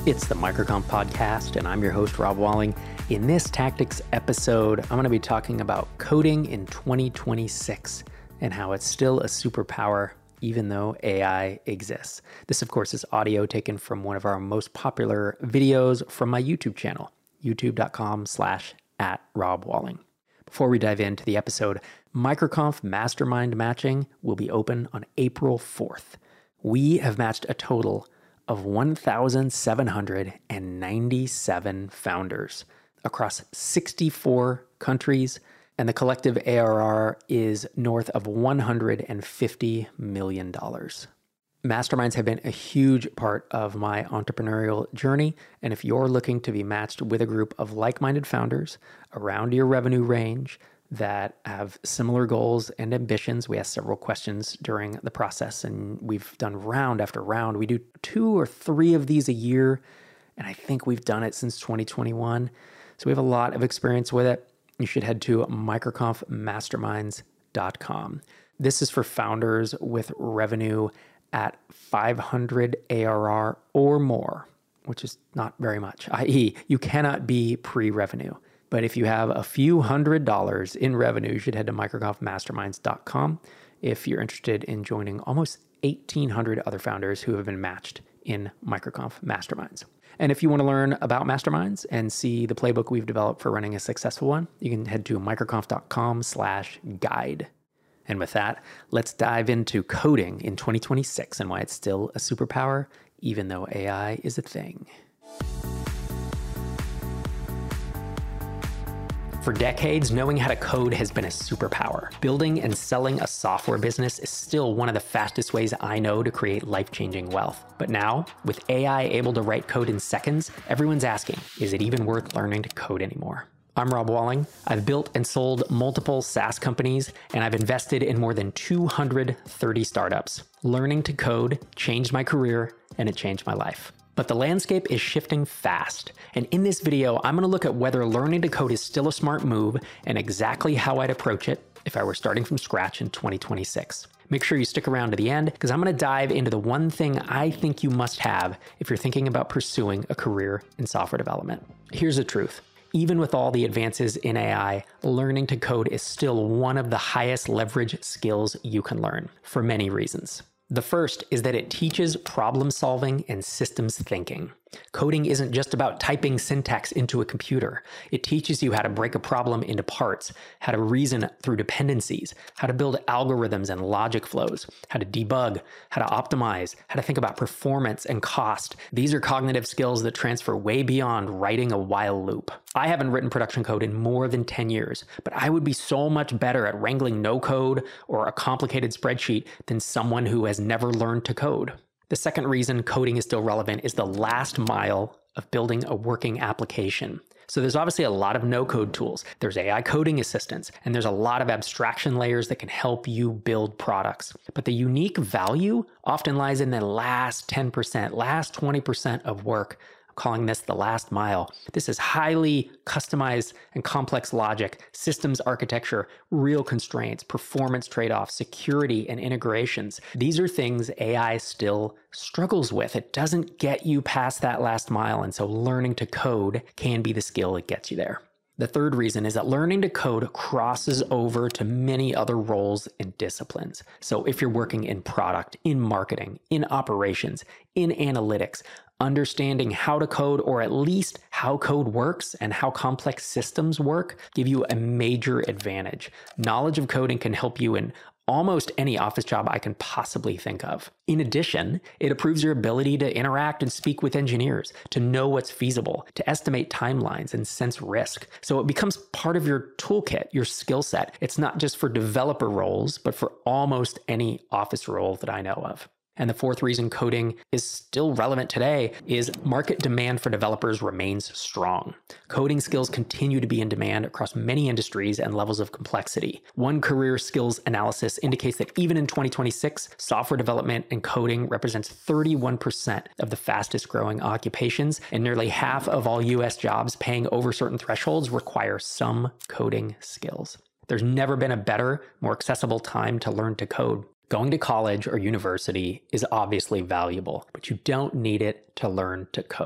It's the Microconf podcast, and I'm your host, Rob Walling. In this tactics episode, I'm going to be talking about coding in 2026 and how it's still a superpower even though AI exists. This, of course, is audio taken from one of our most popular videos from my YouTube channel, youtube.com/@RobWalling. Before we dive into the episode, Microconf Mastermind Matching will be open on April 4th. We have matched a total of 1,797 founders across 64 countries, and the collective ARR is north of $150 million. Masterminds have been a huge part of my entrepreneurial journey, and if you're looking to be matched with a group of like-minded founders around your revenue range that have similar goals and ambitions, we ask several questions during the process, and we've done round after round. We do 2 or 3 of these a year, and I think we've done it since 2021. So we have a lot of experience with it. You should head to microconfmasterminds.com. This is for founders with revenue at 500 ARR or more, which is not very much, i.e., you cannot be pre-revenue. But if you have a few $100s in revenue, you should head to microconfmasterminds.com if you're interested in joining almost 1,800 other founders who have been matched in Microconf Masterminds. And if you want to learn about masterminds and see the playbook we've developed for running a successful one, you can head to microconf.com/guide. And with that, let's dive into coding in 2026 and why it's still a superpower, even though AI is a thing. For decades, knowing how to code has been a superpower. Building and selling a software business is still one of the fastest ways I know to create life-changing wealth. But now, with AI able to write code in seconds, everyone's asking, is it even worth learning to code anymore? I'm Rob Walling. I've built and sold multiple SaaS companies, and I've invested in more than 230 startups. Learning to code changed my career, and it changed my life. But the landscape is shifting fast, and in this video, I'm going to look at whether learning to code is still a smart move and exactly how I'd approach it if I were starting from scratch in 2026. Make sure you stick around to the end, because I'm going to dive into the one thing I think you must have if you're thinking about pursuing a career in software development. Here's the truth. Even with all the advances in AI, learning to code is still one of the highest leverage skills you can learn for many reasons. The first is that it teaches problem solving and systems thinking. Coding isn't just about typing syntax into a computer. It teaches you how to break a problem into parts, how to reason through dependencies, how to build algorithms and logic flows, how to debug, how to optimize, how to think about performance and cost. These are cognitive skills that transfer way beyond writing a while loop. I haven't written production code in more than 10 years, but I would be so much better at wrangling no code or a complicated spreadsheet than someone who has never learned to code. The second reason coding is still relevant is the last mile of building a working application. So there's obviously a lot of no-code tools. There's AI coding assistants, and there's a lot of abstraction layers that can help you build products. But the unique value often lies in the last 10%, last 20% of work. I'm calling this the last mile. This is highly customized and complex logic, systems architecture, real constraints, performance trade-offs, security, and integrations. These are things AI still struggles with. It doesn't get you past that last mile, and so learning to code can be the skill that gets you there. The third reason is that learning to code crosses over to many other roles and disciplines. So if you're working in product, in marketing, in operations, in analytics, understanding how to code, or at least how code works and how complex systems work, give you a major advantage. Knowledge of coding can help you in almost any office job I can possibly think of. In addition, it improves your ability to interact and speak with engineers, to know what's feasible, to estimate timelines and sense risk. So it becomes part of your toolkit, your skill set. It's not just for developer roles, but for almost any office role that I know of. And the fourth reason coding is still relevant today is market demand for developers remains strong. Coding skills continue to be in demand across many industries and levels of complexity. One career skills analysis indicates that even in 2026, software development and coding represents 31% of the fastest growing occupations, and nearly half of all US jobs paying over certain thresholds require some coding skills. There's never been a better, more accessible time to learn to code. Going to college or university is obviously valuable, but you don't need it to learn to code.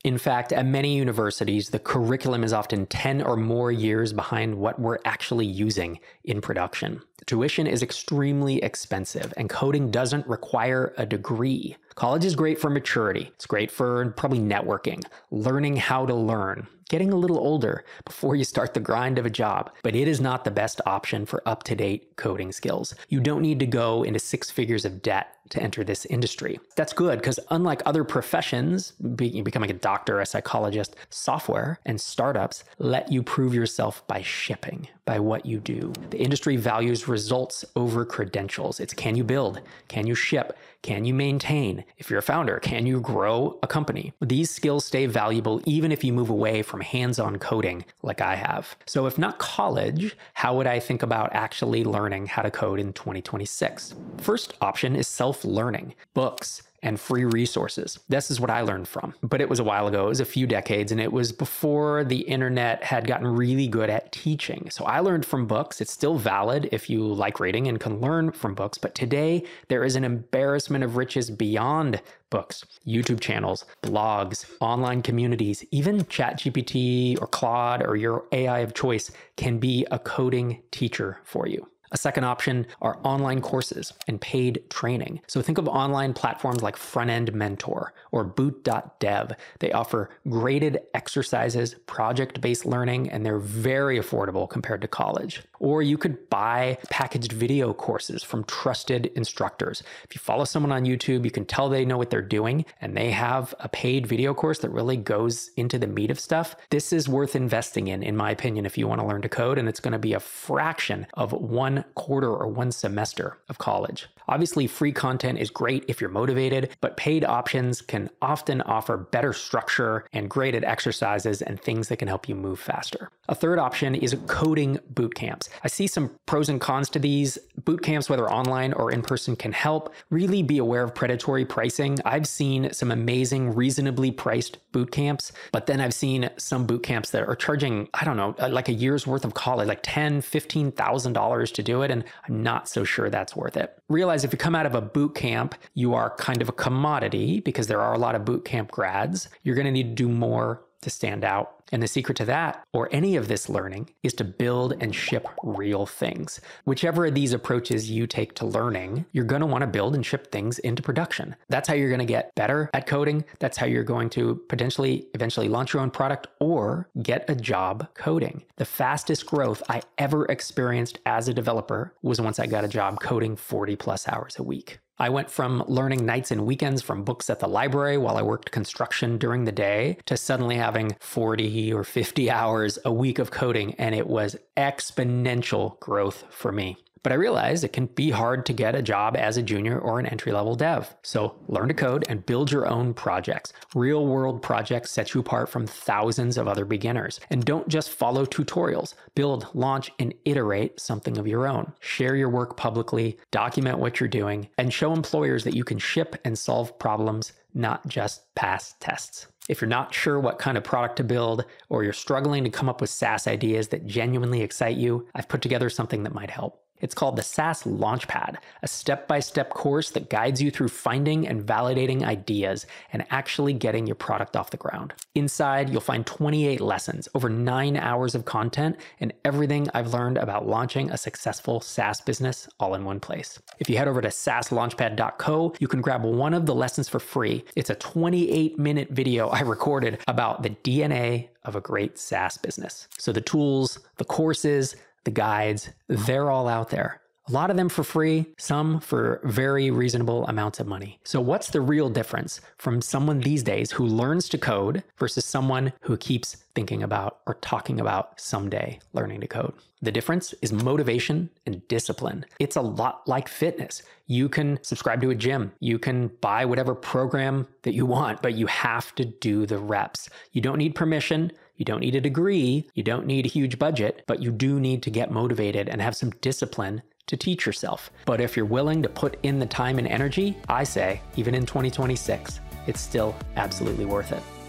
In fact, at many universities, the curriculum is often 10 or more years behind what we're actually using in production. Tuition is extremely expensive, and coding doesn't require a degree. College is great for maturity. It's great for probably networking, learning how to learn, getting a little older before you start the grind of a job. But it is not the best option for up-to-date coding skills. You don't need to go into 6 figures of debt to enter this industry. That's good because unlike other professions, becoming a doctor, a psychologist, software and startups let you prove yourself by shipping, by what you do. The industry values results over credentials. It's can you build? Can you ship? Can you maintain? If you're a founder, can you grow a company? These skills stay valuable even if you move away from hands-on coding like I have. So if not college, how would I think about actually learning how to code in 2026? First option is self-learning, books, and free resources. This is what I learned from. But it was a while ago. It was a few decades, and it was before the internet had gotten really good at teaching. So I learned from books. It's still valid if you like reading and can learn from books. But today, there is an embarrassment of riches beyond books, YouTube channels, blogs, online communities, even ChatGPT or Claude or your AI of choice can be a coding teacher for you. A second option are online courses and paid training. So think of online platforms like Front-End Mentor or Boot.dev. They offer graded exercises, project-based learning, and they're very affordable compared to college. Or you could buy packaged video courses from trusted instructors. If you follow someone on YouTube, you can tell they know what they're doing, and they have a paid video course that really goes into the meat of stuff. This is worth investing in my opinion, if you want to learn to code, and it's going to be a fraction of 1 quarter or 1 semester of college. Obviously, free content is great if you're motivated, but paid options can often offer better structure and graded exercises and things that can help you move faster. A third option is coding boot camps. I see some pros and cons to these. Boot camps, whether online or in person, can help. Really be aware of predatory pricing. I've seen some amazing, reasonably priced boot camps, but then I've seen some boot camps that are charging, I don't know, like a year's worth of college, like $10,000, $15,000 to do it, and I'm not so sure that's worth it. Realize if you come out of a boot camp, you are kind of a commodity because there are a lot of boot camp grads. You're going to need to do more to stand out. And the secret to that, or any of this learning, is to build and ship real things. Whichever of these approaches you take to learning, you're going to want to build and ship things into production. That's how you're going to get better at coding. That's how you're going to potentially eventually launch your own product or get a job coding. The fastest growth I ever experienced as a developer was once I got a job coding 40 plus hours a week. I went from learning nights and weekends from books at the library while I worked construction during the day to suddenly having 40 or 50 hours a week of coding, and it was exponential growth for me. But I realized it can be hard to get a job as a junior or an entry-level dev. So learn to code and build your own projects. Real-world projects set you apart from thousands of other beginners. And don't just follow tutorials. Build, launch, and iterate something of your own. Share your work publicly, document what you're doing, and show employers that you can ship and solve problems, not just pass tests. If you're not sure what kind of product to build, or you're struggling to come up with SaaS ideas that genuinely excite you, I've put together something that might help. It's called the SaaS Launchpad, a step-by-step course that guides you through finding and validating ideas and actually getting your product off the ground. Inside, you'll find 28 lessons, over 9 hours of content, and everything I've learned about launching a successful SaaS business all in one place. If you head over to saaslaunchpad.co, you can grab one of the lessons for free. It's a 28-minute video I recorded about the DNA of a great SaaS business. So the tools, the courses, the guides, they're all out there. A lot of them for free, some for very reasonable amounts of money. So what's the real difference from someone these days who learns to code versus someone who keeps thinking about or talking about someday learning to code? The difference is motivation and discipline. It's a lot like fitness. You can subscribe to a gym. You can buy whatever program that you want, but you have to do the reps. You don't need permission. You don't need a degree. You don't need a huge budget, but you do need to get motivated and have some discipline to teach yourself. But if you're willing to put in the time and energy, I say, even in 2026, it's still absolutely worth it.